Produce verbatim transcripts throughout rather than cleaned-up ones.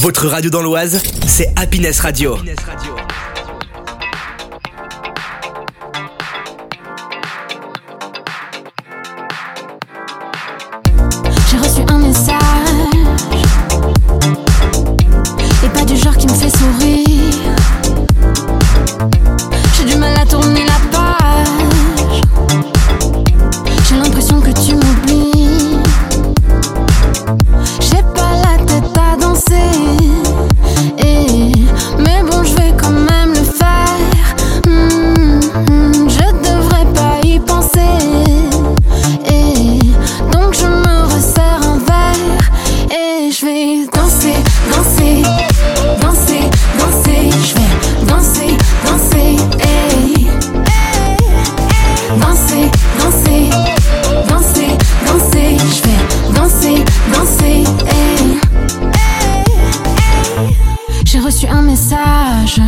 Votre radio dans l'Oise, c'est Happiness Radio. Happiness Radio. J'ai reçu un message, et pas du genre qui me fait sourire. J'ai du mal à tourner la page. J'ai l'impression que tu m'oublies. J'ai pas la tête à danser, et... mais bon, je vais quand même le faire. Mmh, mmh, je devrais pas y penser, et donc je me resserre un verre et je vais danser, danser, danser, danser. Je vais danser, danser, hey. Danser, danser, danser, danser. Je vais danser, danser, hey. J'ai reçu un message,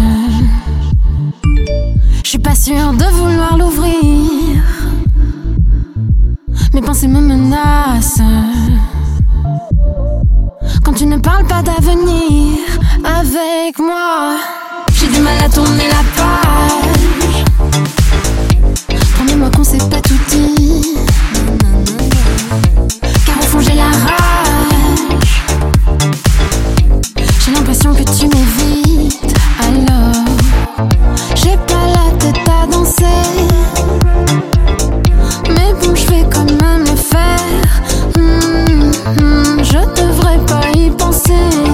je suis pas sûre de vouloir l'ouvrir. Mes pensées me menacent quand tu ne parles pas d'avenir avec moi. J'ai du mal à tourner la page. Promets-moi qu'on s'est pas tout dit, car au fond j'ai la rage. J'ai l'impression que tu m'évites, alors j'ai pas la tête à danser. Mais bon, je vais quand même le faire. Mmh, mmh, je devrais pas y penser,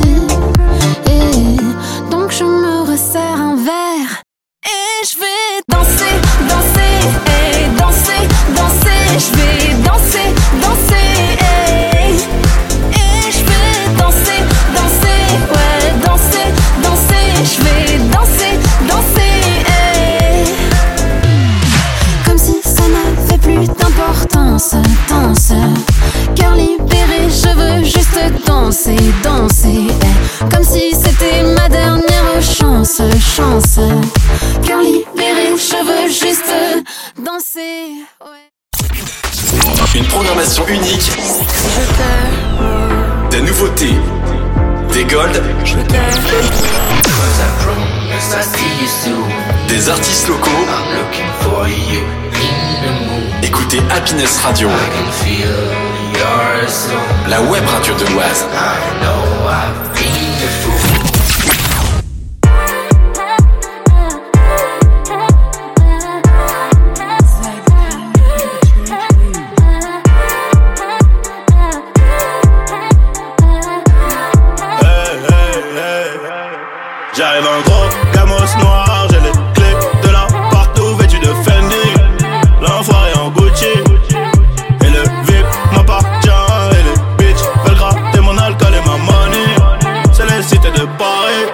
et donc je me resserre un verre et je vais danser, danser, et danser, danser. Je vais danser, danser, et, et je vais danser, danser, ouais, danser, danser. Je vais danser, danser, et comme si ça n'avait plus d'importance. Danse, cœur libéré, je veux juste danser, danser, eh. Comme si c'était ma dernière chance, chance. Cœur libéré, je veux juste danser, ouais. Une programmation unique, des nouveautés, des golds, des artistes locaux. Écoutez Happiness Radio, la web radio de l'Oise. J'arrive en gros, gamos noir, j'ai les clés de la partout vêtu de Fendi. L'enfoiré en Gucci, et le V I P m'appartient. Et les bitches veulent gratter mon alcool et ma money. C'est les cités de Paris,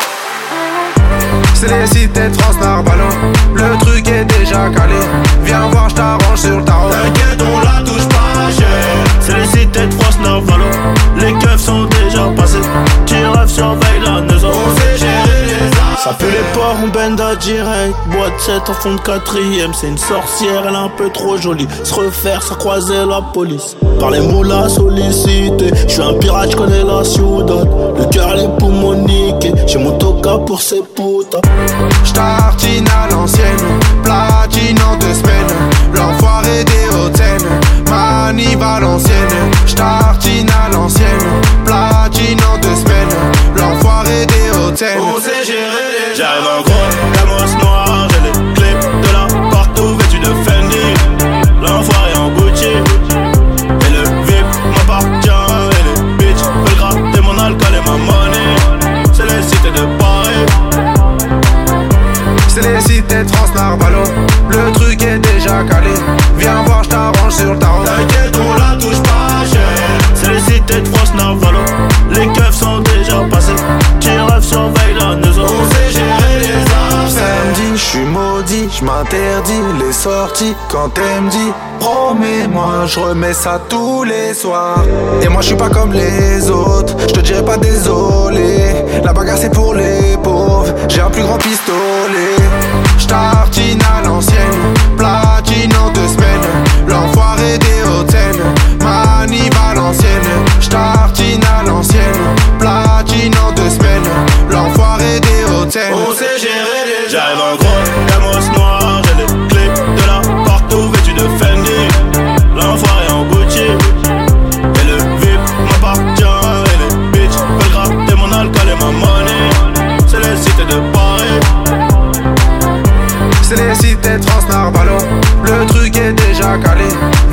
c'est les cités de France Narballon. Le truc est déjà calé, viens voir, je t'arrange sur le tarot. T'inquiète, on la touche pas cher. C'est les cités de France Narballon. Les keufs sont déjà passés. Tiref surveille la maison. On sait gérer les arts. Ça fait les ports, on bend à direct. Boîte sept en fond de quatrième. C'est une sorcière, elle est un peu trop jolie. Se refaire, ça croisait la police. Par les mots la sollicité. J'suis un pirate, j'connais la ciudad. Le cœur, les poumons niqués. J'ai mon toca pour ces putas. J'tartine à l'ancienne, platine en deux semaines. L'enfoiré des Hauts-de-Seine, manif à l'ancienne. J'tartine à l'ancienne, platine en deux semaines. L'enfoiré des Hauts-de-Seine. On sait gérer les. J'arrive en gros, gamos noir, j'ai les clés de la partout vêtu de Fendi. L'enfoiré en Gucci, et le V I P m'appartient. Et les bitches veulent gratter mon alcool et ma money. C'est les cités de Paris, c'est les cités de France Narballon. Le truc est déjà calé, viens voir, je t'arrange sur le tarot. T'inquiète, on la touche pas cher. C'est les cités de France Narballon. Les keufs sont déjà passés. Tiref surveille la maison. On sait gérer les arts. Samedi, j'suis maudit, j'm'interdis les sorties. Quand elle me dit, promets-moi, j'remets ça tous les soirs. Et moi j'suis pas comme les autres, j'te dirai pas désolé. La bagarre c'est pour les pauvres, j'ai un plus grand pistolet. J'tartine à l'ancienne, platine en deux semaines. L'enfoiré des Hauts-de-Seine, manif à l'ancienne. J'tartine à l'ancienne, platine en deux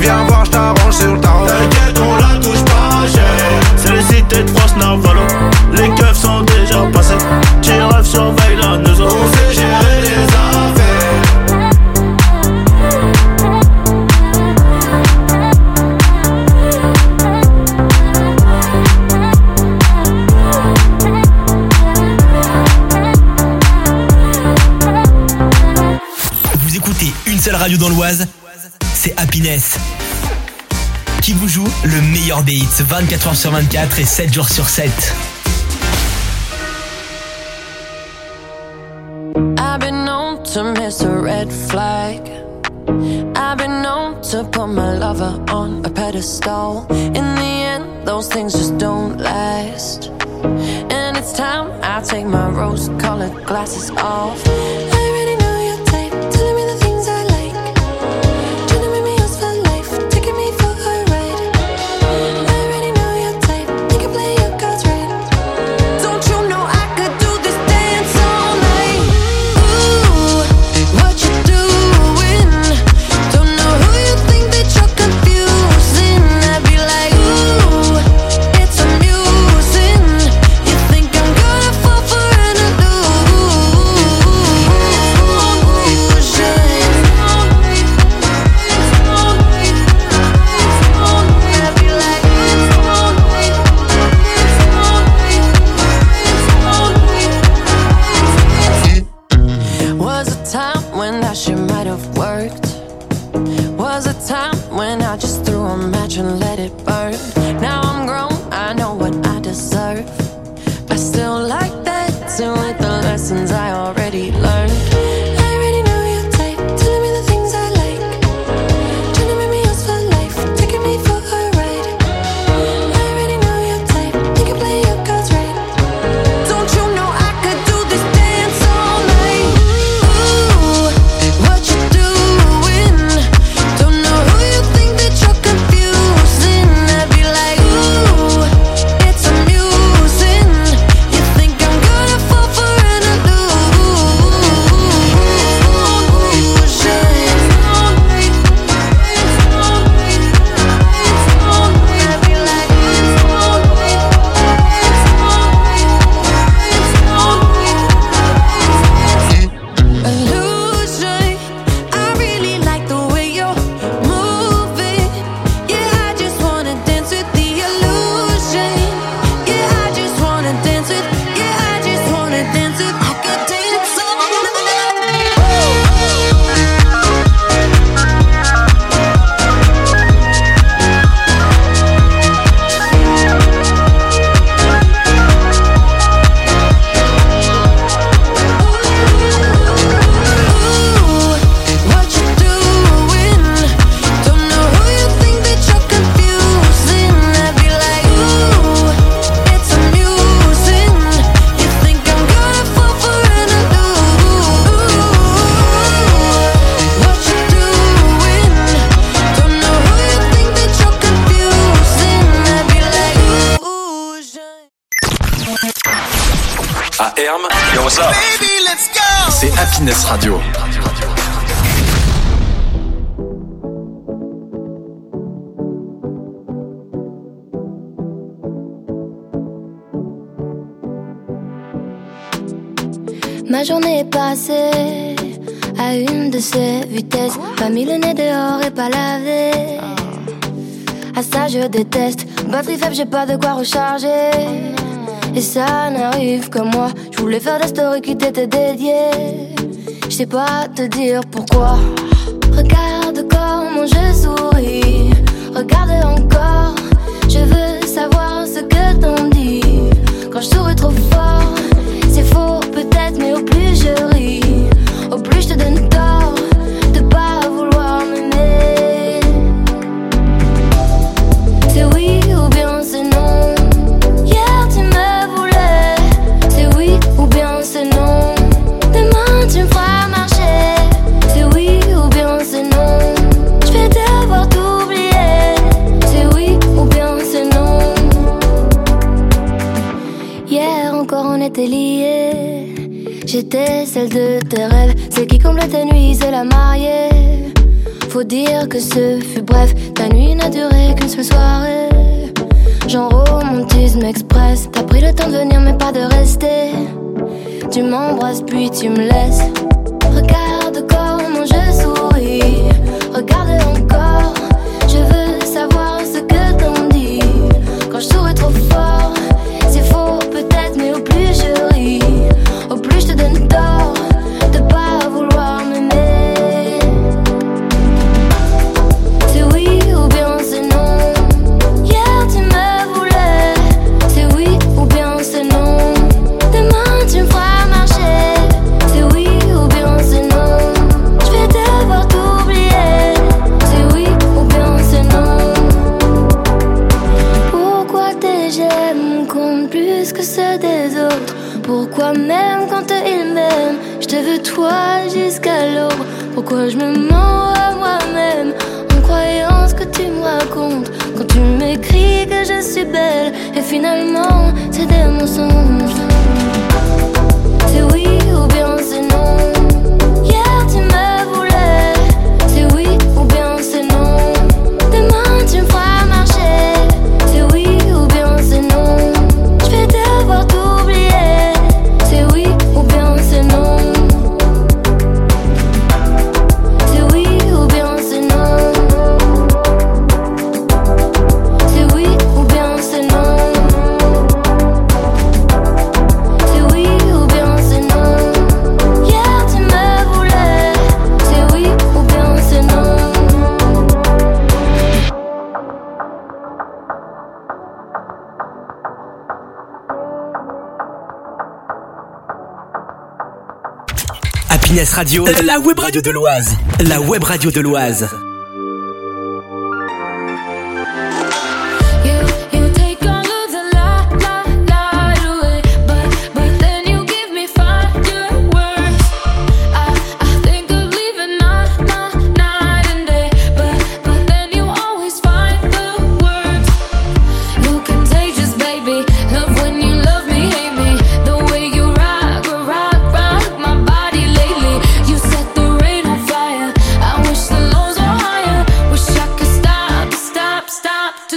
viens voir, j't'arrange sur le tarot. T'inquiète, on la touche pas, j'ai. C'est les cités de France, Navalo. Les keufs sont déjà passés. Tiref surveille la neuzo. On sait gérer les affaires. Vous écoutez une seule radio dans l'Oise, c'est Happiness, qui vous joue le meilleur des hits vingt-quatre heures sur vingt-quatre et sept jours sur sept. I've been known to miss a red flag. I've been known to put my lover on a pedestal. In the end, those things just don't last. And it's time I take my rose-colored glasses off. I already know your type, telling me the things I like. Trying to make me yours for life, taking me for a ride. I already know your type, you can play your cards right. Don't you know I could do this dance all night? Ooh, what you doing? Don't know who you think that you're confusing. I'd be like, ooh, it's amusing. You think I'm gonna fall for an illusion? I'd be like, was a time when that shit might have worked. Was a time when I just threw a match and let it burn. Now I'm grown, I know what I deserve. I still like that too, with the lessons I already learned. I already know your type, telling me the things I like. Trying to make me yours for life, taking me for a ride. I already know your type, you can play your cards right. Don't you know I could do this dance all night? Ooh, what you doing? Don't know who you think that you're confusing. I'd be like, ooh, it's amusing. You think I'm gonna fall for an illusion? I'd be like, illusion. I really like the way you're moving. Yeah, I just wanna dance with the illusion. Yeah, I just wanna dance with. Yeah, I just wanna dance with. I could dance all Ooh, what you doing? Don't know who you think that you're confusing. I'd be like, ooh, it's amusing. You think I'm gonna fall for an illusion? What you doing? Don't know who you think that you're confusing. I'd be like, ooh, À Herm, yo what's up? Baby, let's go! C'est Happiness Radio. Ma journée est passée à une de ces vitesses. Pas mis le nez dehors et pas lavé. À ça je déteste. Batterie faible, j'ai pas de quoi recharger. Et ça n'arrive que moi. Je voulais faire des stories qui t'étaient dédiées. Je sais pas te dire pourquoi. Regarde comment je souris. Regarde encore. Je veux savoir ce que t'en dis. Quand je souris trop fort, c'est faux peut-être, mais au plus je ris, au plus je te donne tort de pas vouloir m'aimer. C'est oui ou bien c'est non. Hier tu me voulais. C'est oui ou bien c'est non. Demain tu me feras marcher. C'est oui ou bien c'est non. Je vais devoir t'oublier. C'est oui ou bien c'est non. Hier encore on était liés. J'étais celle de tes rêves, celle qui comble tes nuits, c'est la mariée. Faut dire que ce fut bref. Ta ces soirées. Genre romantisme express. T'as pris le temps de venir mais pas de rester. Tu m'embrasses puis tu me laisses. Regarde comment je souris. Regarde encore. Je veux savoir ce que t'en dis. Quand je souris trop fort, c'est faux peut-être, mais au plus je ris, au plus je te donne tort de pas vouloir m'aimer. C'est oui ou bien c'est non. Hier tu me voulais. C'est oui ou bien c'est non. Demain tu me feras marcher. C'est oui ou bien c'est non. Je vais devoir t'oublier. C'est oui ou bien c'est non. Pourquoi tes j'aime comptent plus que ceux des autres? Pourquoi même quand ils m'aiment, je te veux toi jusqu'à l'aube? Pourquoi je me mens à moi-même en croyant ce que tu me racontes? Quand tu m'écris que je suis belle et finalement c'est des mensonges. C'est oui ou bien c'est non. Hier tu me voulais. C'est oui ou bien c'est non. Demain tu me feras marcher. C'est oui ou bien c'est non. Je vais devoir t'oublier. C'est oui ou bien c'est non. C'est oui ou bien c'est non. C'est oui ou bien c'est non. C'est oui ou bien c'est non. Hier tu me voulais. C'est oui ou bien c'est non. Happiness Radio, la web radio de l'Oise. La web radio de l'Oise. You, you take all of the la, la, light away. But, but then you give me fireworks. I, I think of leaving night, night, night and day. But, but then you always find the words. You contagious, baby. Love when you love me, hate me. The way you rock, rock, rock my body lately. You set the rain on fire. I wish the lows were higher. Wish I could stop, stop, stop.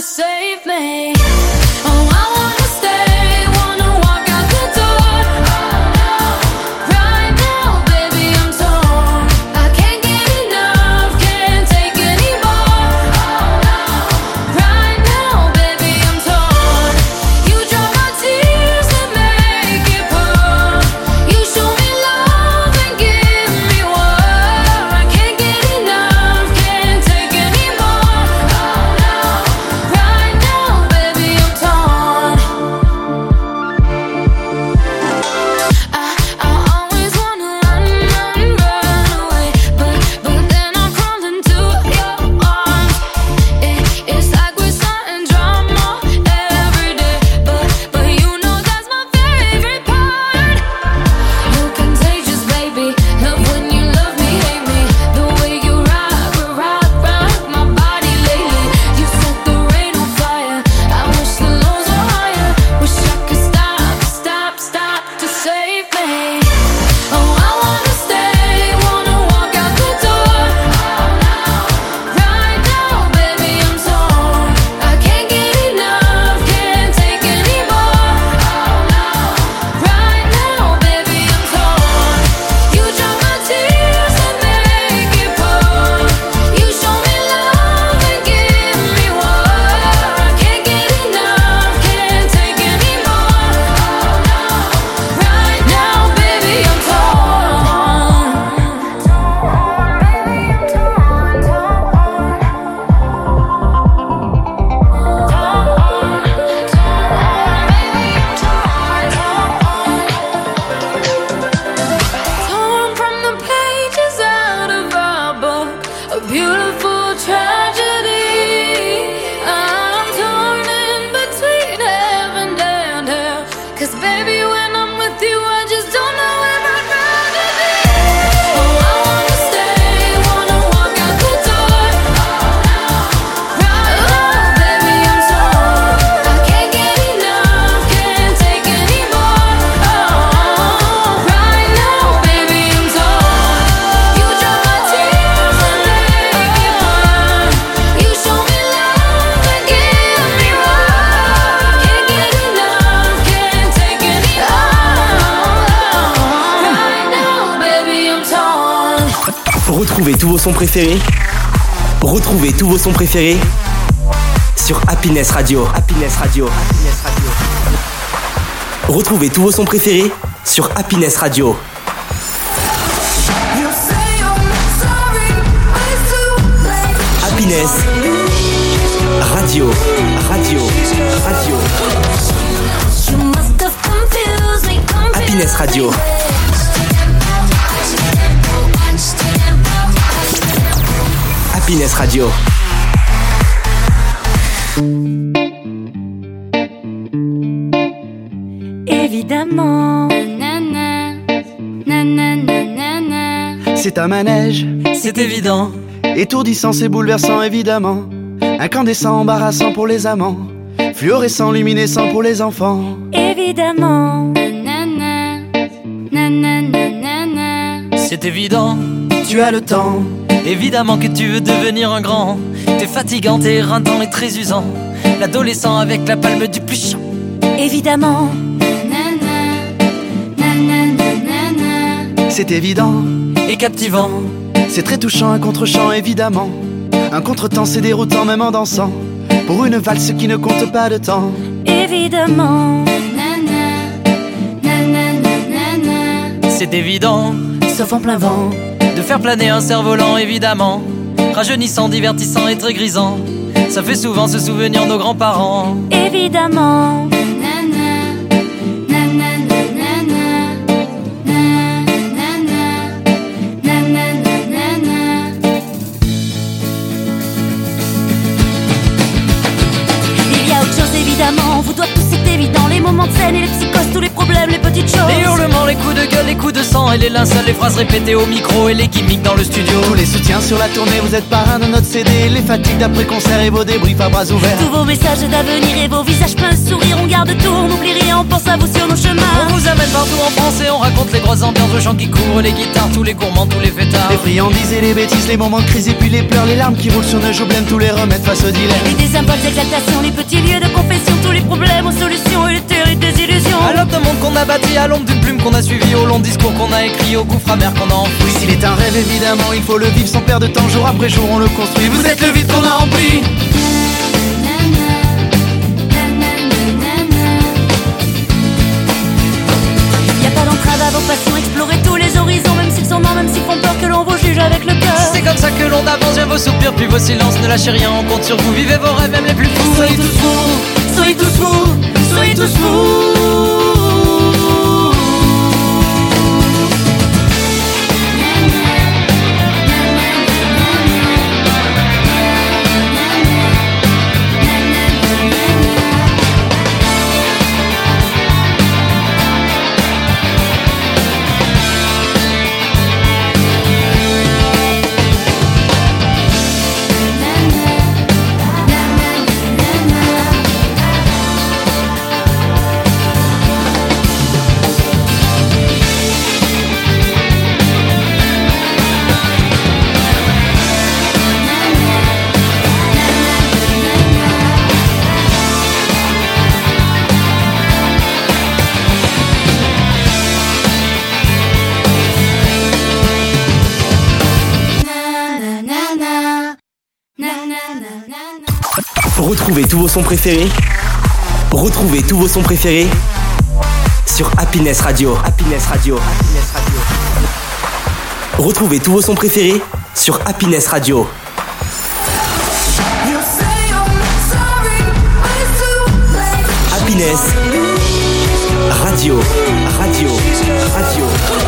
Retrouvez tous vos sons préférés. Retrouvez tous vos sons préférés sur Happiness Radio. Happiness Radio. Happiness Radio. Retrouvez tous vos sons préférés sur Happiness Radio. Happiness Radio. Radio. Radio. Happiness Radio. Happiness Radio. Évidemment. C'est un manège, c'est évident. Étourdissant, c'est bouleversant, évidemment. Incandescent, embarrassant pour les amants. Fluorescent, luminescent pour les enfants. Évidemment. C'est évident. Tu as le temps. Évidemment que tu veux devenir un grand. T'es fatigant, t'es éreintant et très usant. L'adolescent avec la palme du plus chiant. Évidemment. C'est évident. Et captivant. C'est très touchant, un contre-champ, évidemment. Un contretemps, c'est déroutant, même en dansant. Pour une valse qui ne compte pas de temps. Évidemment. C'est évident. Sauf en plein vent. De faire planer un cerf-volant, évidemment. Rajeunissant, divertissant et très grisant. Ça fait souvent se souvenir nos grands-parents. Évidemment. Évidemment, vous doit tous, c'est évident. Les moments de scène et les psychoses, tous les problèmes, les petites choses. Les hurlements, les coups de gueule, les coups de sang et les linceuls, les phrases répétées au micro et les gimmicks dans le studio. Tous les soutiens sur la tournée, vous êtes parrain de notre C D. Les fatigues d'après-concert et vos débriefs à bras ouverts. Tous vos messages d'avenir et vos visages pleins de sourires. On garde tout, on n'oublie rien, on pense à vous sur nos chemins. On vous amène partout en France et on raconte les grosses ambiances, aux gens qui courent, les guitares, tous les gourmands, tous les fêtards. Les friandises et les bêtises, les moments de crise et puis les pleurs, les larmes qui roulent sur nos joues, blêmes, tous les remèdes face au dilemme. Les désimpulses d'exaltation, les petits lieux de confession, tous les problèmes aux solutions et les terribles désillusions. À l'aube d'un monde qu'on a bâti, à l'ombre d'une plume qu'on a suivi, au long discours qu'on a écrit, au gouffre amer qu'on a enfoui. S'il est un rêve, évidemment, il faut le vivre sans perdre de temps. Jour après jour, on le construit. Vous êtes le vide qu'on a rempli. Y'a pas d'entrave à vos passions, explorer tous les horizons, même s'ils sont morts, même s'ils font peur que l'on vous juge avec le cœur. C'est comme ça que l'on avance, vient vos soupirs, puis vos silences, ne lâchez rien, on compte sur vous, vivez vos rêves, même les plus fous. Soyez tous fous, soyez tous fous, soyez tous fous. Retrouvez tous vos sons préférés. Retrouvez tous vos sons préférés sur Happiness Radio. Happiness Radio. Happiness Radio. Retrouvez tous vos sons préférés sur Happiness Radio. Happiness Radio. Radio. Radio.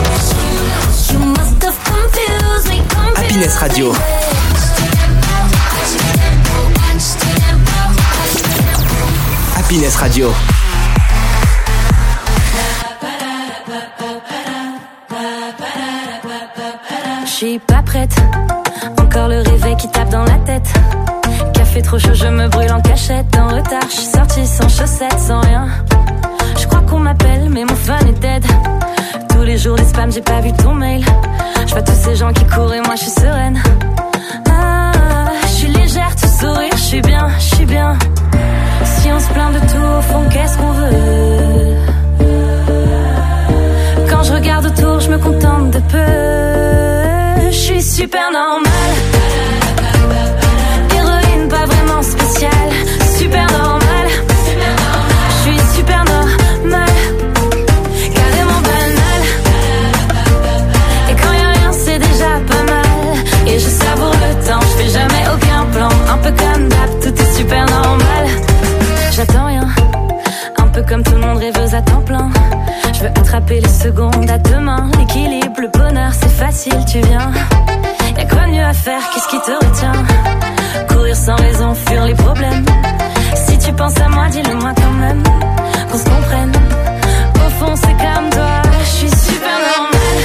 Happiness Radio. Happiness Radio. Je suis pas prête, encore le réveil qui tape dans la tête. Café trop chaud, je me brûle en cachette. En retard, je suis sortie sans chaussettes, sans rien. Je crois qu'on m'appelle, mais mon phone est dead. Tous les jours des spams, j'ai pas vu ton mail. Je vois tous ces gens qui courent et moi je suis sereine. Ah, je suis légère, tout sourire, je suis bien, je suis bien. Si on se plaint de tout, au fond, qu'est-ce qu'on veut? Quand je regarde autour, je me contente de peu. Je suis super normal. grande rêveuse à temps plein. Je veux attraper les secondes à deux mains. L'équilibre, le bonheur, c'est facile, tu viens. Y'a quoi de mieux à faire, qu'est-ce qui te retient? Courir sans raison, fuir les problèmes. Si tu penses à moi, dis-le moi quand même. Qu'on se comprenne. Au fond, c'est comme toi, je suis super normale.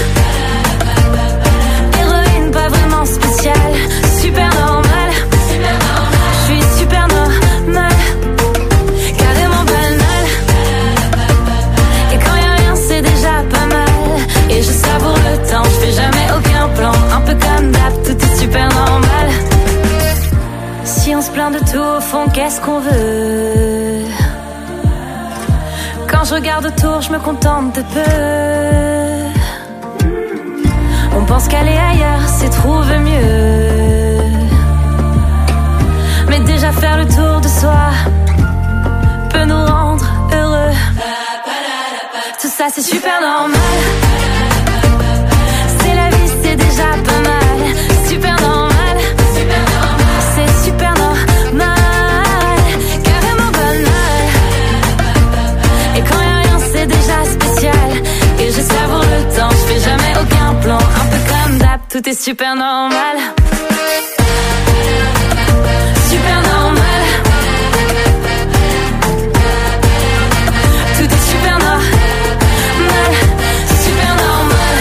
Héroïne, pas vraiment spéciale. Super normale. Je suis super normale. Carrément banale. Et quand y'a rien, c'est déjà pas mal. Et je savoure le temps, je fais jamais aucun plan. Un peu comme d'hab, tout est super normal. Si on se plaint de tout, au fond, qu'est-ce qu'on veut? Quand je regarde autour, je me contente de peu. On pense qu'aller ailleurs, c'est trouver mieux. Mais déjà faire le tour de soi peut nous rendre heureux. Tout ça, c'est super normal. C'est la vie, c'est déjà pas mal. Super normal. C'est super normal. Carrément banal. Et quand y'a rien, c'est déjà spécial. Et je savoure le temps, je fais jamais aucun plan. Un peu comme d'hab, tout est super normal. Super normal. Tout est super normal. Super normal.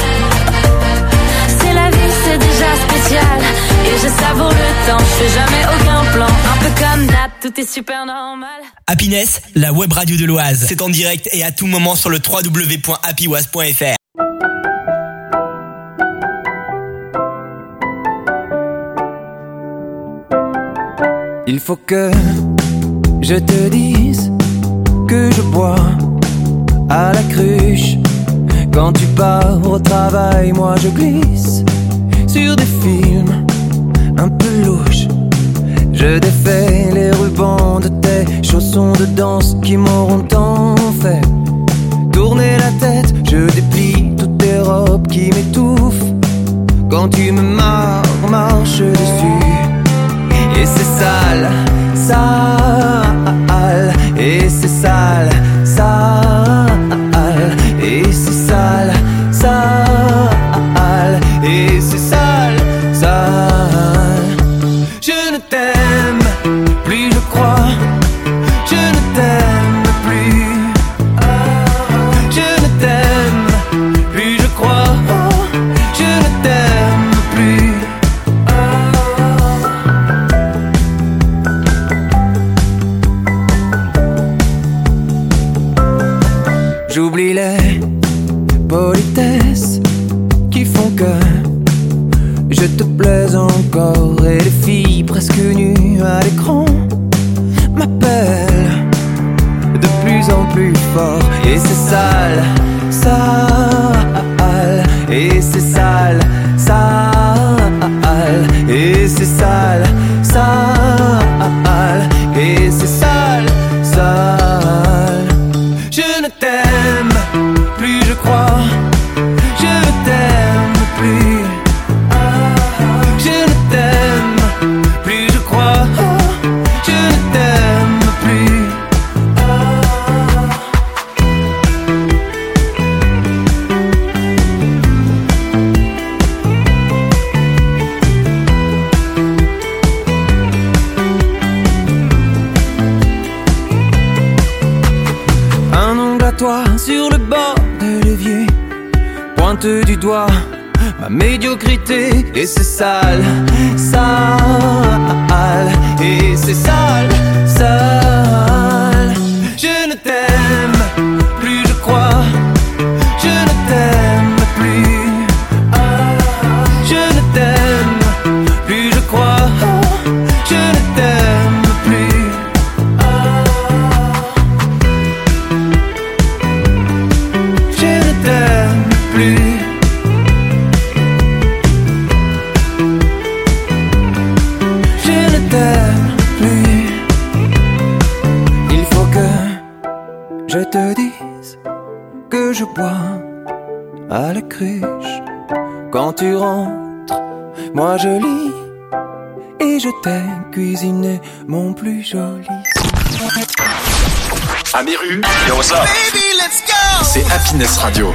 C'est la vie, c'est déjà spécial. Et je savoure le temps, je fais jamais aucun plan. Un peu comme d'hab, tout est super normal. Happiness, la web radio de l'Oise. C'est en direct et à tout moment sur le w w w point happy oise point f r. Il faut que je te dise que je bois à la cruche. Quand tu pars au travail, moi je glisse sur des films un peu louches. Je défais les rubans de tes chaussons de danse qui m'auront tant fait tourner la tête. Je déplie toutes tes robes qui m'étouffent quand tu me marres, marches dessus. Et c'est sale, sale, et c'est sale, sale, et c'est sale, sale, et c'est sale, sale. Je ne t'aime plus, je crois. Je ne t'aime plus. Je ne t'aime plus, je crois. Je ne t'aime plus. J'oublie les politesses qui font que je te plais encore. Et les filles presque nues à l'écran m'appellent de plus en plus fort. Et c'est sale, sale, et c'est sale, sale, et c'est sale, sale, et c'est sale, sale. Je ne t'aime plus, je crois. Je ne t'aime plus. Je ne t'aime plus, je crois. Je ne t'aime plus. Un ongle à toi sur le bord de l'évier pointe du doigt ma médiocrité. Et c'est sale, sale, et c'est sale, sale. Je ne t'aime plus, je crois. Je ne t'aime plus. Je ne t'aime plus, je crois. Je ne t'aime plus. Je ne t'aime plus. Je ne t'aime plus. Il faut que je te dise que je bois à la cruche. Quand tu rentres, moi je lis et je t'ai cuisiné mon plus joli. Amiru, yo what's up? Baby, let's go! C'est Happiness Radio.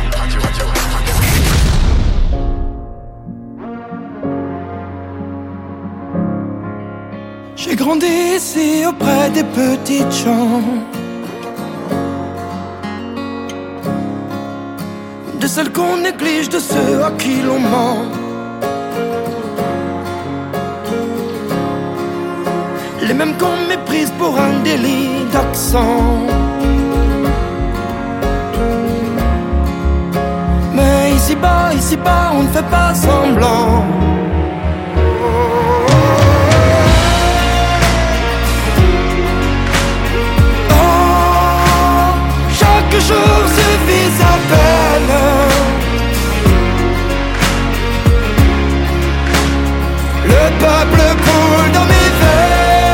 J'ai grandi ici auprès des petites gens, de celles qu'on néglige, de ceux à qui l'on ment. Les mêmes qu'on méprise pour un délit d'accent. Mais ici-bas, ici-bas, on ne fait pas semblant. Oh, chaque jour suffit à peine. Le peuple coule dans mes veines.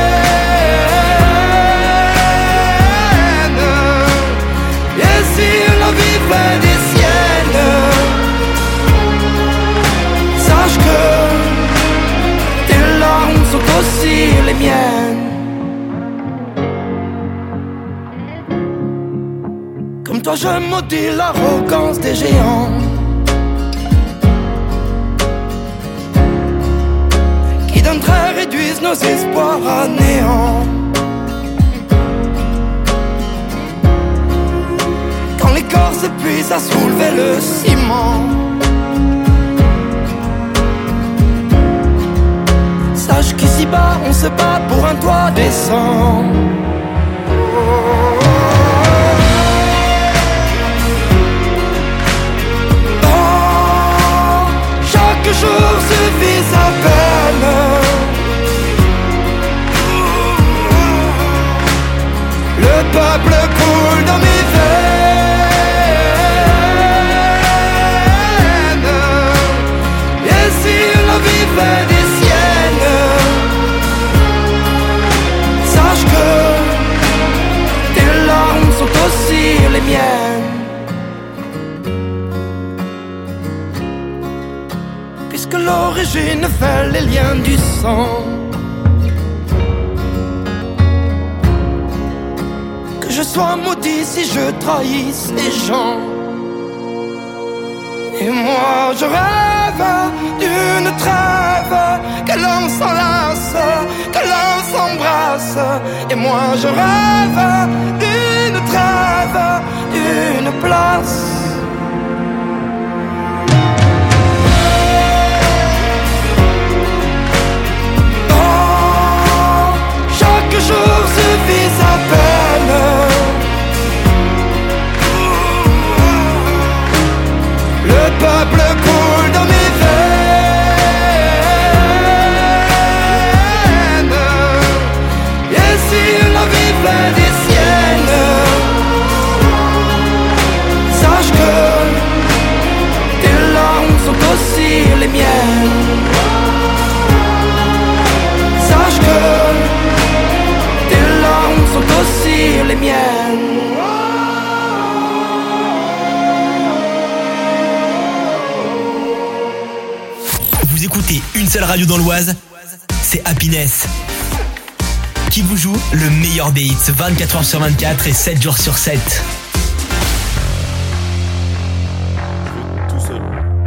Fait des siennes. Sache que tes larmes sont aussi les miennes. Comme toi je maudis l'arrogance des géants qui d'un trait réduisent nos espoirs à néant. Les corps s'épuisent à soulever le ciment. Sache qu'ici-bas on se bat pour un toit décent. Oh, chaque jour suffit à peine. Le peuple coule dans mes veines. Fait des siennes. Sache que tes larmes sont aussi les miennes. Puisque l'origine fait les liens du sang. Que je sois maudit si je trahis ces gens. Et moi je rêve d'une trêve, que l'on s'enlace, que l'on s'embrasse. Et moi je rêve d'une trêve, d'une place. Oh, chaque jour suffit à peine. Le peuple coule dans mes veines. Et si la vie fait des siennes, sache que tes larmes sont aussi les miennes. Sache que tes larmes sont aussi les miennes. Écoutez une seule radio dans l'Oise, c'est Happiness, qui vous joue le meilleur des hits vingt-quatre heures sur vingt-quatre et sept jours sur sept. Tout seul.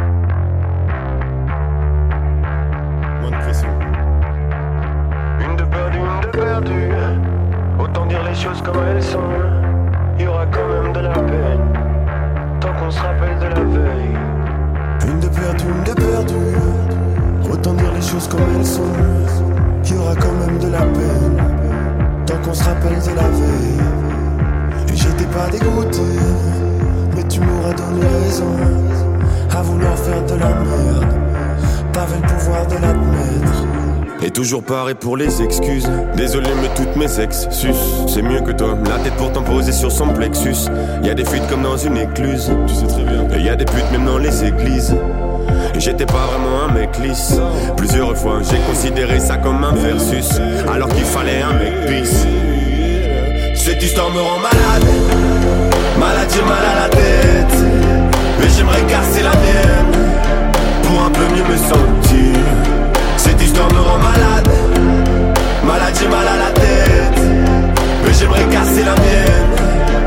Moins de pression. Une de perdue, une de perdue. Autant dire les choses comme elles sont. Il y aura quand même de la peine tant qu'on se rappelle de la veille. Une de perdue, une de perdue. Autant dire les choses comme elles sont. Qu'il y aura quand même de la peine tant qu'on se rappelle de la veille. Et j'étais pas dégoûté, mais tu m'auras donné raison à vouloir faire de la merde. T'avais le pouvoir de l'admettre. Et toujours pareil pour les excuses. Désolé mais toutes mes ex sus. C'est mieux que toi, la tête pourtant posée sur son plexus. Y'a des fuites comme dans une écluse. Tu sais très bien. Et y'a des putes même dans les églises. Et j'étais pas vraiment un mec lisse. Plusieurs fois j'ai considéré ça comme un versus, alors qu'il fallait un mec peace. Cette histoire me rend malade. Malade, j'ai mal à la tête. Mais j'aimerais casser la mienne pour un peu mieux me sentir. Cette histoire me rend malade. Malade, j'ai mal à la tête. Mais j'aimerais casser la mienne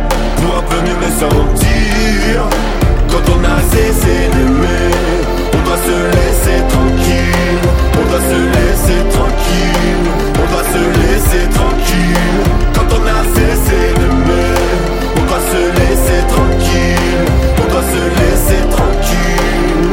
me sentir quand on a cessé d'aimer. On doit se laisser tranquille, on doit se laisser tranquille, on doit se laisser tranquille. Quand on a cessé d'aimer, on doit se laisser tranquille, on doit se laisser tranquille.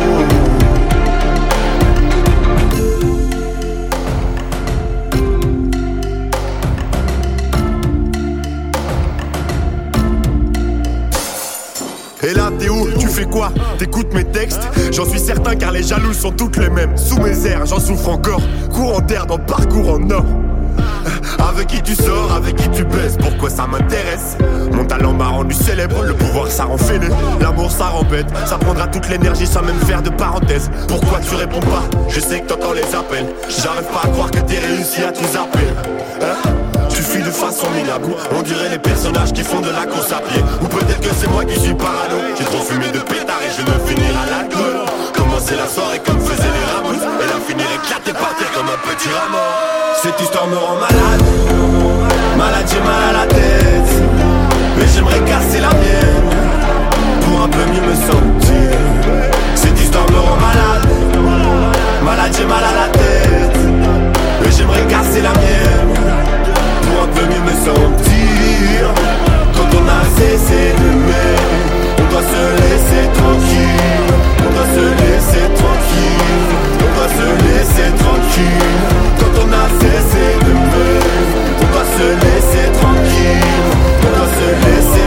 Et là t'es où? Tu fais quoi? T'écoutes mes textes? J'en suis certain car les jaloux sont toutes les mêmes. Sous mes airs j'en souffre encore. Courant d'air dans parcours en or. Avec qui tu sors, avec qui tu baises, pourquoi ça m'intéresse? Mon talent m'a rendu célèbre, le pouvoir ça rend fêlé. L'amour ça rend bête, ça prendra toute l'énergie sans même faire de parenthèse. Pourquoi tu réponds pas? Je sais que t'entends les appels. J'arrive pas à croire que t'aies réussi à tout zapper, hein? Tu fuis de façon minable, on dirait les personnages qui font de la course à pied. Ou peut-être que c'est moi qui suis parano. J'ai trop fumé de pétard et je veux finir à l'alcool. Commencer la soirée comme faisaient les rameuses, et la finir éclatée par terre comme un petit rameau. Cette histoire me rend malade, malade j'ai mal à la tête. Mais j'aimerais casser la mienne, pour un peu mieux me sentir. Cette histoire me rend malade, malade j'ai mal à la tête. Mais j'aimerais casser la mienne, pour un peu mieux me sentir. Quand on a cessé d'aimer, on doit se laisser tranquille. On doit se laisser tranquille, on doit se laisser tranquille. Quand on a cessé d'aimer, on doit se laisser tranquille. On doit se laisser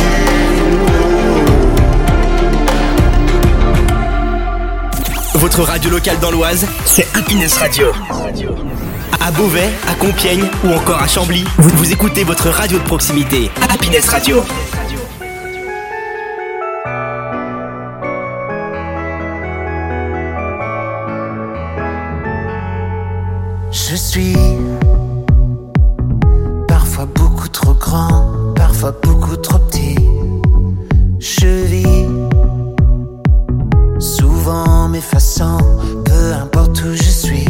tranquille. Votre radio locale dans l'Oise, c'est Happiness Radio. À Beauvais, à Compiègne ou encore à Chambly, vous, vous écoutez votre radio de proximité, Happiness Radio. Je suis parfois beaucoup trop grand, parfois beaucoup trop petit. Je vis souvent m'effaçant, peu importe où je suis.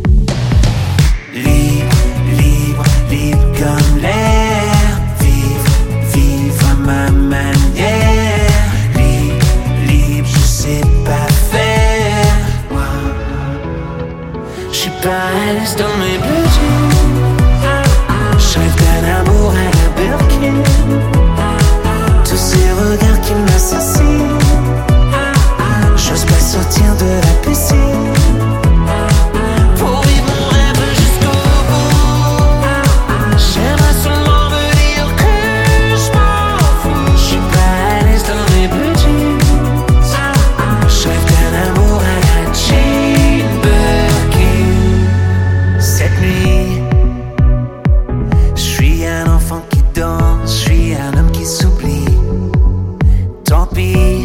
Libre, libre, libre comme l'air. Vivre, vivre à ma manière. Libre, libre, je sais pas faire. Moi, je suis pas à l'aise dans mes blue jeans. Je rêve d'un amour à la Birkin. Tous ces regards qui m'assassinent. J'ose pas sortir de la piscine. Pour vivre mon rêve jusqu'au bout. J'aimerais seulement me dire que je m'en fous. Je suis pas à l'aise dans mes blue jeans. Je rêve d'un amour à la Jane Birkin. Cette nuit, je suis un enfant qui danse, je suis un homme qui s'oublie. Tant pis,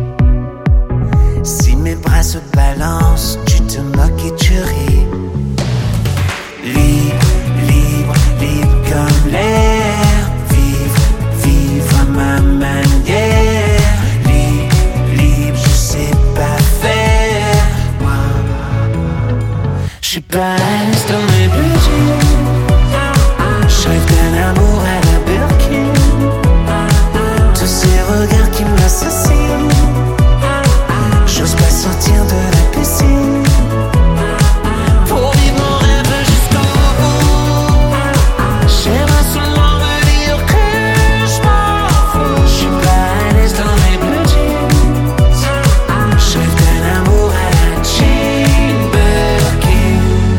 si mes bras se balancent, tu te moques et tu ris. Libre, libre, libre comme l'air. Vivre, vivre à ma manière. Libre, libre, je sais pas faire. Moi, je suis pas à l'aise dans mes blue jeans. Je rêve d'un amour à la Birkin. Tous ces regards qui m'assassinent. J'ose pas sortir de la piscine. Pour vivre mon rêve jusqu'au bout. J'aimerais seulement me dire que je m'en fous. Je suis pas à l'aise dans mes blue jeans. Je rêve d'un amour à la Jane Birkin.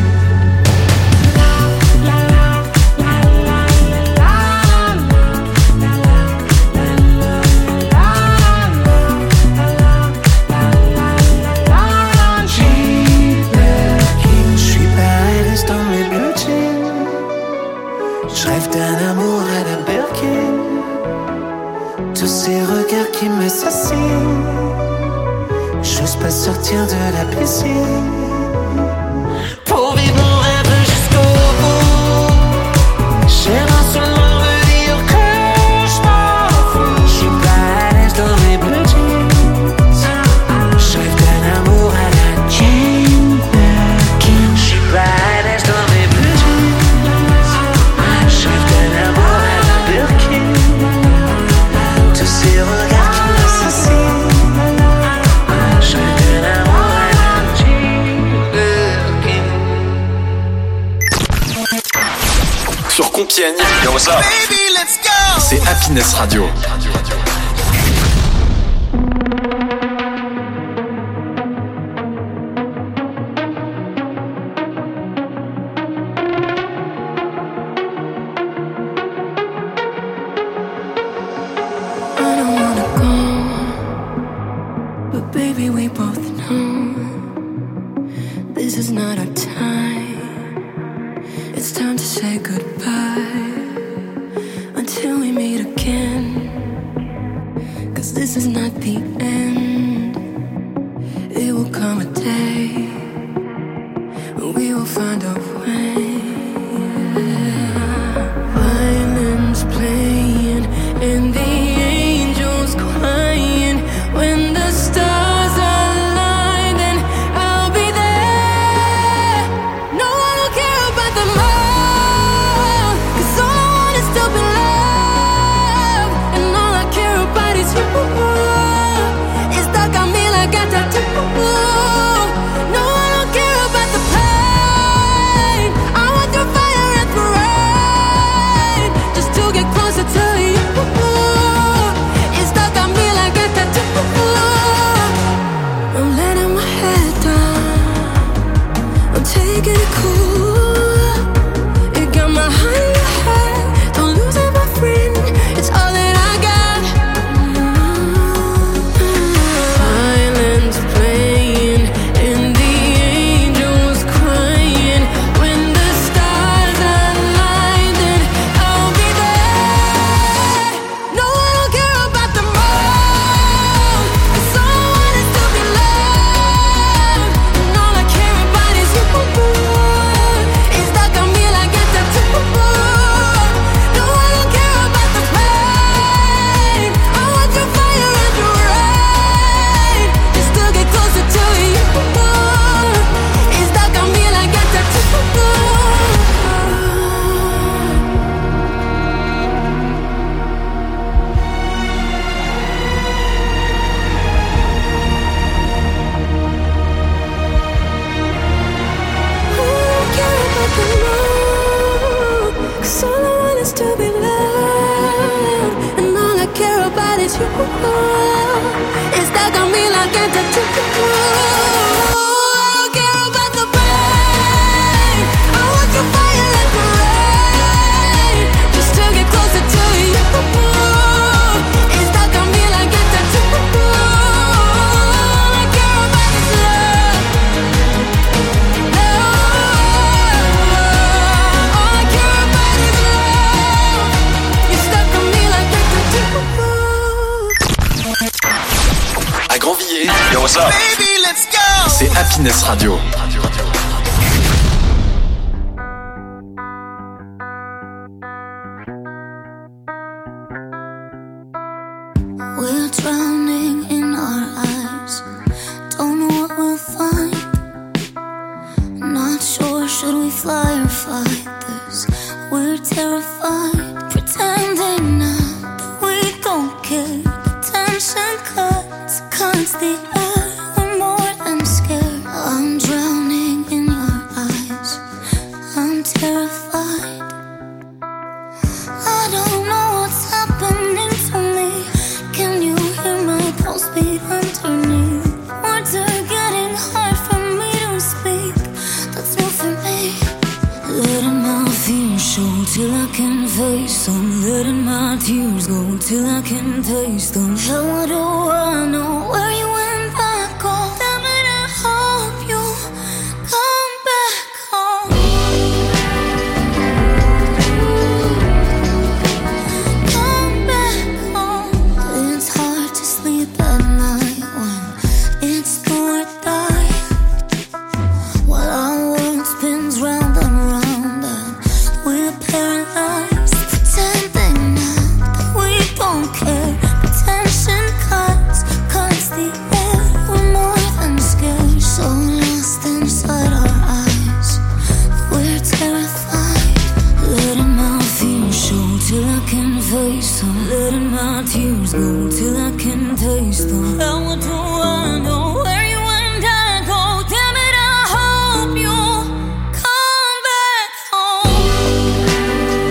Je rêve d'un amour à la Birkin. Tous ces regards qui m'assassinent. J'ose pas sortir de la piscine. Pour vivre mon rêve jusqu'au bout. J'aimerais seulement me dire que je m'en fous. Je suis pas à l'aise dans mes blue jeans. Je rêve d'un amour à la Jane Birkin. Je suis pas à l'aise dans mes blue jeans. Je rêve d'un amour à la Birkin. sur Compiègne. Yo, what's up? Baby, let's go. C'est Happiness Radio. C'est Happiness Radio. We're drowning in our eyes. Don't know what we'll find. Not sure, should we fly or fight this? We're terrified, pretending now that we don't care. The tension cuts, cuts the air. We're more than scared. I'm drowning in your eyes. I'm terrified. I don't know what's happening to me. Can you hear my pulse beat underneath? Words are getting hard for me to speak. That's new for me. Letting my fears show till I can face them. Letting my tears go till I can taste them. How do I know where you went back home? Damn it, I hope you come back home. Come back home. It's hard to sleep at night when it's do or die. While our world spins round and round and we're paralyzed, pretending now that we don't care. Attention cuts, cuts the air. We're more than scared, so lost inside our eyes. We're terrified. Letting my fears show till I can face them. Letting my tears go till I can taste them. How do I know where you and I go? Damn it, I hope you come back home.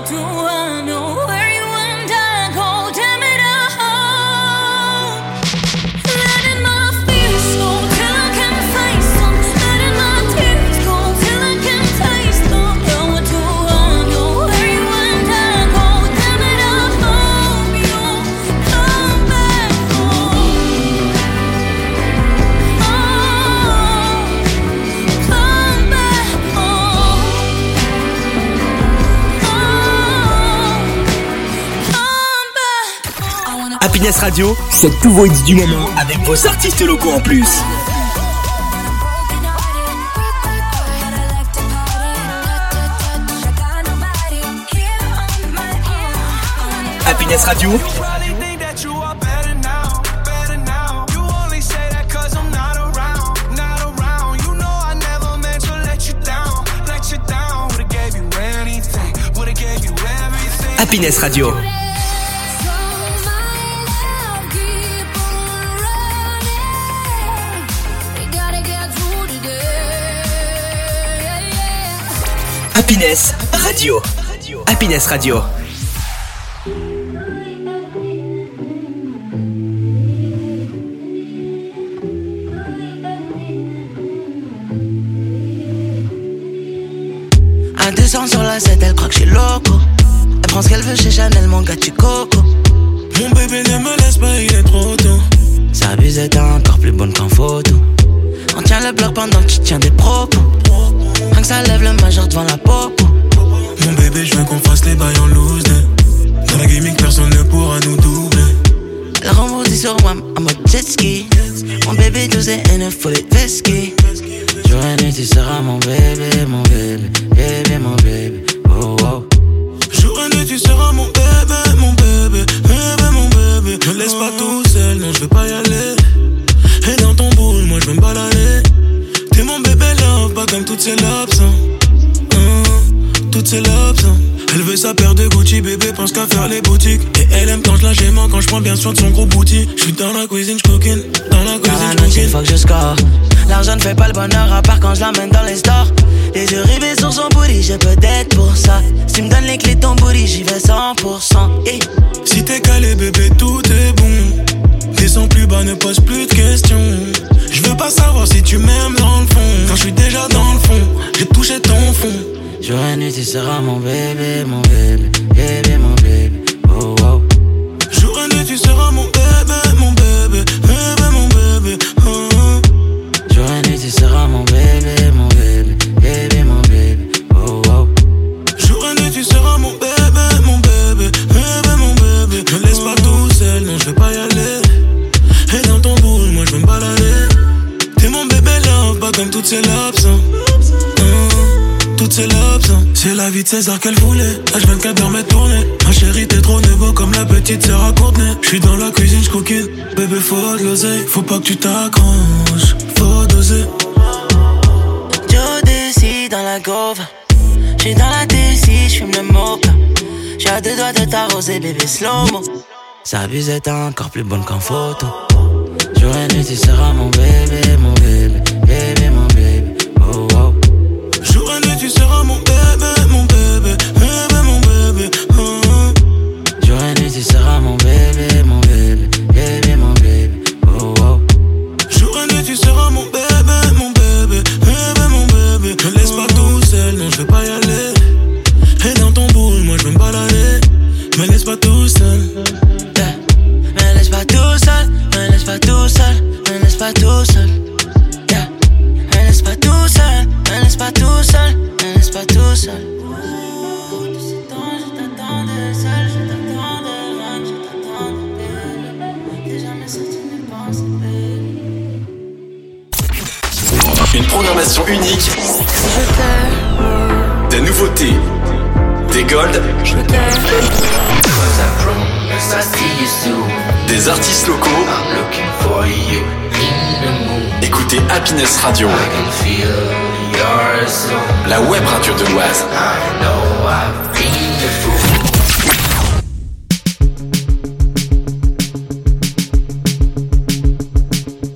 what do I know? Where you and I go, damn it, I hope. Letting my fears go till I can face them. Letting my tears go till I can taste them. Yeah, what do I know? Where you and I go, damn it, I hope you come back home. Oh, come back home. Happiness Radio, c'est tous vos hits du moment avec vos artistes locaux en plus. Happiness Radio. Happiness Radio. Happiness Radio. Happiness Radio. Un deux cents sur la sept, elle croit que je suis loco. Elle prend ce qu'elle veut chez Chanel, mon gars, tu coco. Mon bébé ne me laisse pas, il est trop tôt. Sa bise est encore plus bonne qu'en photo. On tient le bloc pendant que tu tiens des propos. Rien que ça lève le majeur devant la popo. Mon bébé, je veux qu'on fasse les bails en loose day. Dans la gaming, personne ne pourra nous doubler. Elle rebondit sur moi en mode jet ski. Mon bébé douze et une folie de whisky. Jour et nuit, tu seras mon bébé, mon bébé, bébé, mon bébé. Oh, oh. Jour et nuit, tu seras mon bébé, mon bébé, bébé, mon bébé. Ne laisse pas tout seul, non, je veux pas y aller. Et dans ton boule, moi je veux me balader. T'es mon bébé love, pas comme toutes ces lobes, hein. Hein, toutes ces lobes, hein. Elle veut sa paire de Gucci, bébé pense qu'à faire les boutiques. Et elle aime quand je la gémant, quand je prends bien soin de son gros bouti. Je suis dans la cuisine, je coquine. Dans la cuisine, je coquine. Faut que je score. L'argent ne fait pas le bonheur, à part quand je l'emmène dans les stores. Les yeux rivés sur son booty, j'ai peut-être pour ça. Si tu me donnes les clés de ton booty, j'y vais cent pour cent. Yeah. Si t'es calé, bébé, tout est bon. Descends plus bas, ne pose plus de questions. Je veux pas savoir si tu m'aimes dans le fond. Quand je suis déjà dans le fond, j'ai touché ton fond. Jour et nuit, tu seras mon bébé, mon bébé, bébé, mon bébé. Oh, oh. Jour et nuit, tu seras mon bébé, mon bébé, bébé, mon bébé. Oh, oh. Jour et nuit, tu seras mon bébé, mon bébé, bébé, mon bébé. Oh, oh. Jour et nuit, tu seras mon bébé, mon bébé, bébé, mon bébé. Ne laisse pas tout seul, non, je veux pas y aller. Et dans ton boule, moi je veux me balader. T'es mon bébé love, pas comme toutes ces lobes, hein. Hein, toutes ces lobes, hein. C'est la vie de César qu'elle voulait. H vingt-quatre heures m'est tournée. Ma chérie, t'es trop nouveau comme la petite sœur à Courtenay. J'suis dans la cuisine, j'coquine. Bébé, faut de l'oseille. Faut pas que tu t'accroches, faut doser. Joe décide dans la gauve. J'suis dans la D C, j'fume le mocha. J'ai à deux doigts de t'arroser, bébé slow-mo. Sa bise est encore plus bonne qu'en photo. Jour et nuit, tu seras mon bébé, mon bébé, bébé, mon bébé. Oh, oh. Jour et nuit, tu seras mon bébé, mon bébé, bébé, mon bébé. Oh, oh. Jour et nuit, tu seras mon bébé, mon bébé, bébé, mon bébé. Oh, oh. Jour et nuit, tu seras mon bébé, mon bébé, bébé, mon bébé. Ne laisse pas tout seul, non, je veux pas y aller. Et dans ton boule, moi je veux me balader. Me laisse pas tout seul. Yeah. Me laisse pas tout seul, me laisse pas tout seul, me laisse pas tout seul. Yeah. Me laisse pas tout seul, me laisse pas tout seul, me laisse pas tout seul. Une programmation unique. Des nouveautés. Des golds. Des artistes locaux. Écoutez Happiness Radio. La web radio de l'Oise.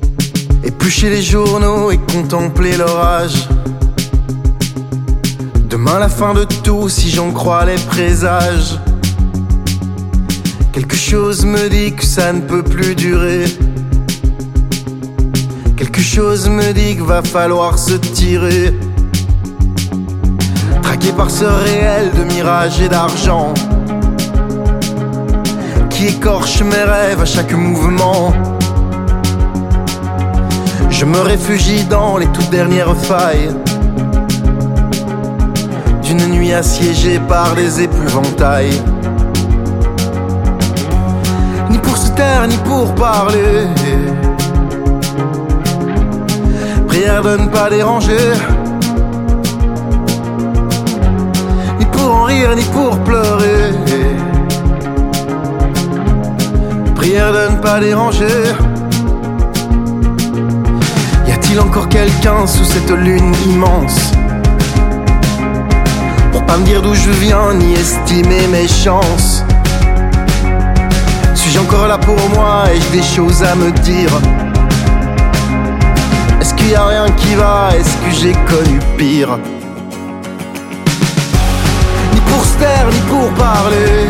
Éplucher les journaux et contempler l'orage. De Demain la fin de tout si j'en crois les présages. Quelque chose me dit que ça ne peut plus durer. Quelque chose me dit qu'il va falloir se tirer. Traqué par ce réel de mirage et d'argent qui écorche mes rêves à chaque mouvement. Je me réfugie dans les toutes dernières failles d'une nuit assiégée par des épouvantails. Ni pour se taire, ni pour parler. Prière de ne pas déranger. Ni pour en rire, ni pour pleurer. Prière de ne pas déranger. Y a-t-il encore quelqu'un sous cette lune immense pour pas me dire d'où je viens, ni estimer mes chances? Suis-je encore là pour moi? Ai-je des choses à me dire? Est-ce qu'il y a rien qui va? Est-ce que j'ai connu pire? Ni pour se taire, ni pour parler.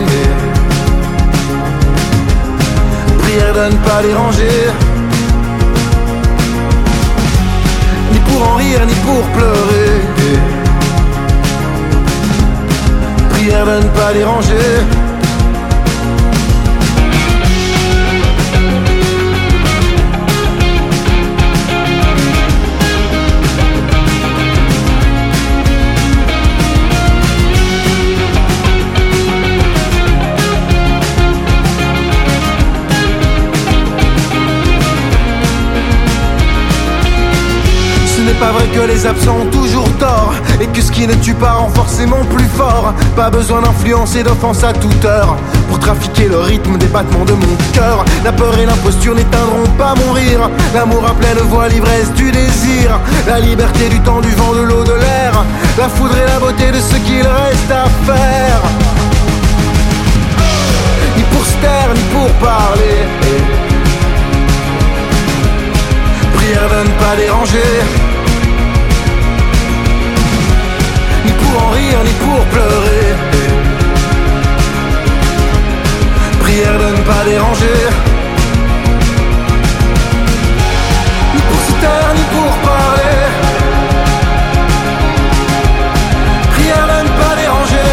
Prière de ne pas déranger. Ni pour en rire, ni pour pleurer. Prière de ne pas déranger. Ce n'est pas vrai que les absents ont toujours tort et que ce qui ne tue pas rend forcément plus fort. Pas besoin d'influence et d'offense à toute heure pour trafiquer le rythme des battements de mon cœur. La peur et l'imposture n'éteindront pas mon rire. L'amour à pleine voix, l'ivresse du désir. La liberté du temps, du vent, de l'eau, de l'air. La foudre et la beauté de ce qu'il reste à faire. Ni pour se taire, ni pour parler. Prière de ne pas déranger. Ni pour en rire, ni pour pleurer. Prière de ne pas déranger. Ni pour se taire, ni pour parler. Prière de ne pas déranger.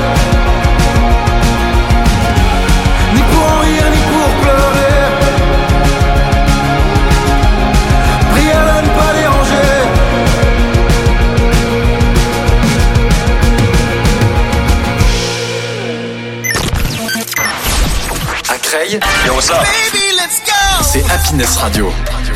Ni pour en rire, ni pour pleurer. Prière de ne pas déranger. Creil, et on sort. C'est Happiness Radio.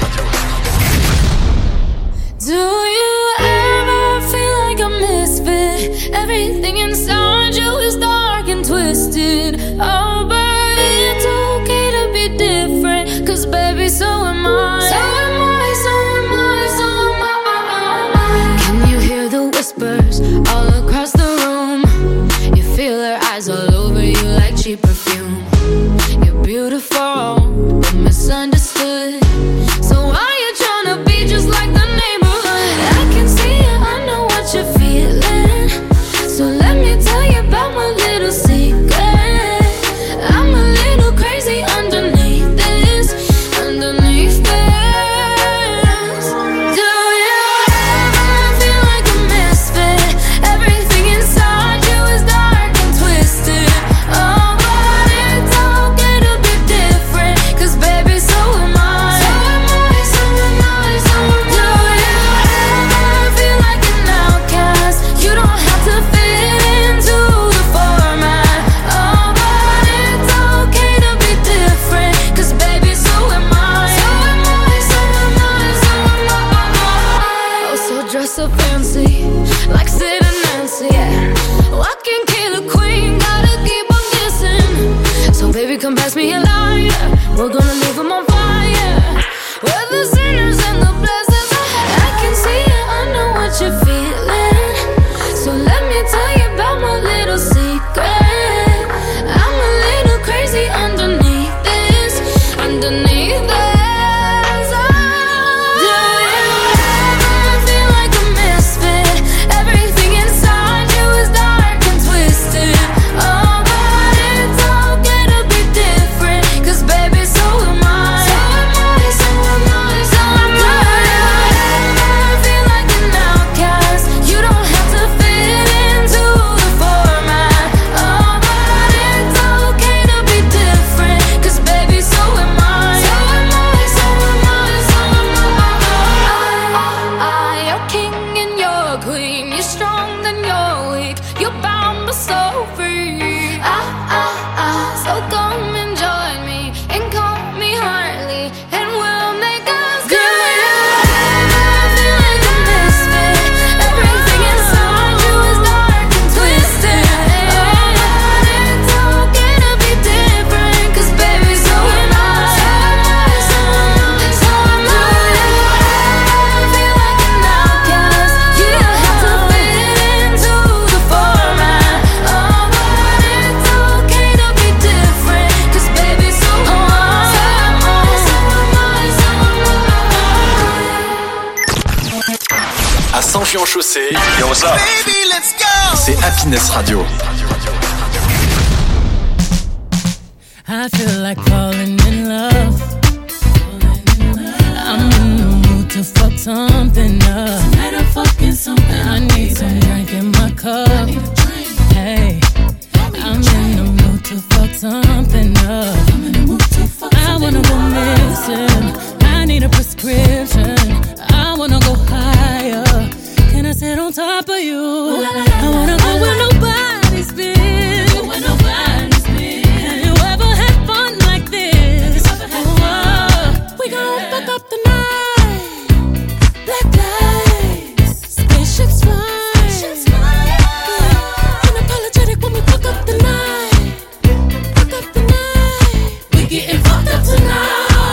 Do you ever feel like a misfit? Everything inside you is dark and twisted. Oh, but it's okay to be different. Cause baby, so am I. So am I, so am I, so am I. Can you hear the whispers all across the room? You feel their eyes all over you like cheap perfume. You're beautiful, but misunderstood. So why you tryna be just like the neighborhood? I can see it, I know what you're feeling. So let me tell you about my little secret. I'm a little crazy underneath this, underneath this. Do you ever feel like a misfit? Everything inside you is dark and twisted. Oh, but it's okay to be different. Cause baby, so am I. So am I, so am I, so am I. Do you ever feel like an outcast? You don't have to fit into the format. Oh, but it's okay to be different. Cause baby, so am I. So am I, so am I, so am I. Oh, so dress so fancy, like Sid and Nancy, yeah. Walking killer queen, gotta keep on kissing. So baby, come pass me a lighter. We're gonna leave them on fire. We're the sinners and the blessings. I can see it, I know what you're feeling. So let me tell you about my little secret. I'm a little crazy underneath this, underneath this. Do you ever feel like a misfit? Everything inside you Bienvenue en chaussée. Yo, what's up? Baby, let's go. C'est Happiness Radio. I feel like falling in love. I'm in the mood to fuck something up. Tonight I'm fucking something. I need some drink in my cup. Hey, I'm in the mood to fuck something up. I'm in the mood to fuck I wanna go missing. I need a prescription. I wanna go higher. Can I sit on top of you? I wanna go where nobody's been. Where nobody's been. Have you ever had fun like this? Oh, we gon' fuck up the night. Black lights, spaceships fly. Unapologetic when we fuck up the night. Fuck up the night. We getting fucked up tonight.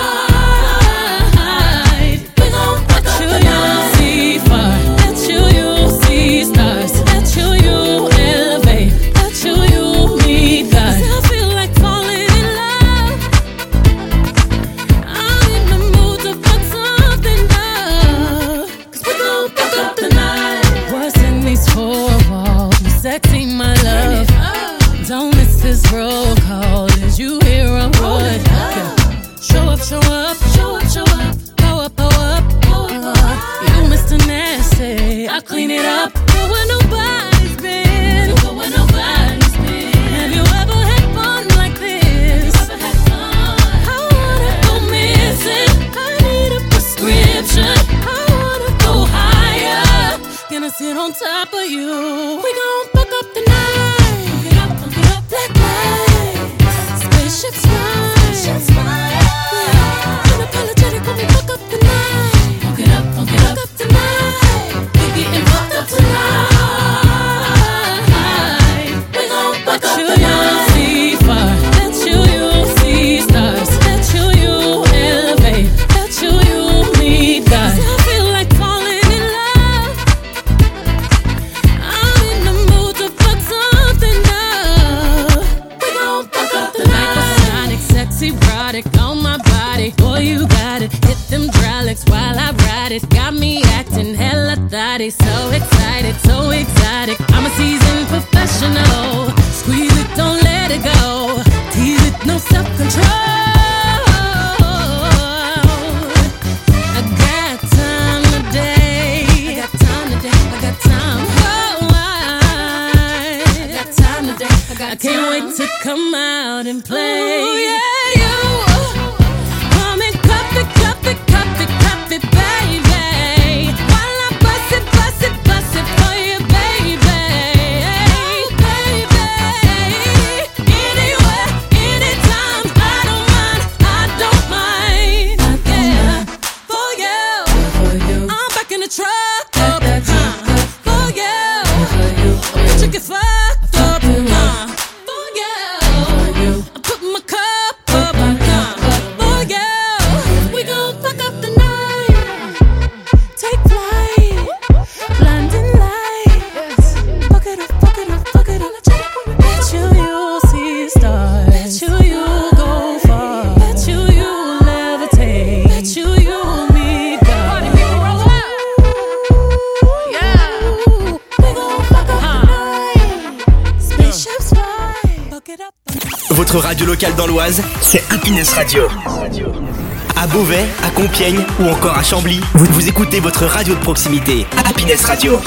Clean it up, go where nobody's been. Go where nobody's been. Have you ever had fun like this? Ever had fun? I wanna go missing. I need a prescription. I wanna go higher. Gonna sit on top of you. We gon' fuck up the night. Fuck it up, fuck it up. Black lights, spaceships fly. Spaceships fly. Yeah. Unapologetic when we fuck up the night. Fuck it up, fuck it up. Fuck up the night. Getting fucked up tonight. We gon' fuck up the night. See fire. Let you, you see stars. Let you, you elevate. Let you, you meet God. I feel like falling in love. I'm in the mood to fuck something up. We gon' fuck up the night. Sonic, sexy, erotic on my body. Boy, you got it. Hit them dry licks while I ride it. Got me acting hella thotty. So excited, so exotic. I'm a seasoned professional. Squeeze it, don't let it go. Tease it, no self-control. I got time today. I got time today. I got time. Oh, I, I got time today. I got I can't time. Wait to come out and play. Ooh, yeah, you. Come and cup it, cup it, cup it, cup it, baby. While I bust it, bust it, bust it for you, baby. Baby. Anywhere, anytime, I don't mind, I don't mind. Yeah, for you, I'm back in the truck up, uh, for you, let you get fucked up, uh, for you, I put my cup up, uh, for you, we gon' fuck up the night, take flight, blinding lights, fuck it up, fuck it up, fuck it up, bet you you'll see stars, bet you you'll go far, bet you you'll levitate, bet you you'll meet God. Yeah, we gon' fuck up the night, spaceships fly, fuck it up. Votre radio locale dans l'Oise, c'est Happiness Radio. À Beauvais, à Compiègne ou encore à Chambly, vous, vous écoutez votre radio de proximité. Happiness Radio.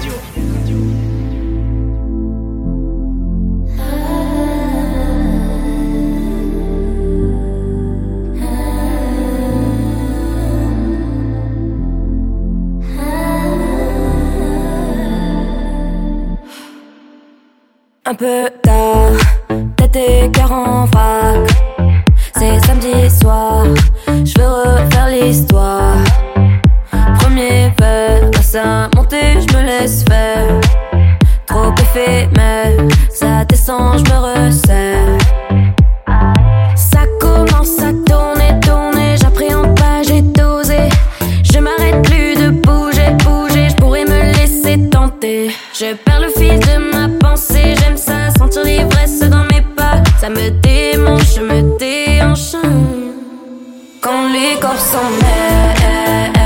Un peu tard, tête et cœur en vrac. C'est samedi soir, je veux refaire l'histoire. Premier verre, laisse à monter, je me laisse faire. Trop éphémère, ça descend, je me resserre. Ça commence à tourner, tourner, j'appréhende pas, j'ai dosé. Je m'arrête plus de bouger, bouger, je pourrais me laisser tenter. Je perds le fil de ma pensée, j'aime ça, sentir l'ivresse dans mes pas. Ça me démange, je me déhanche. Quand les corps s'en mêlent,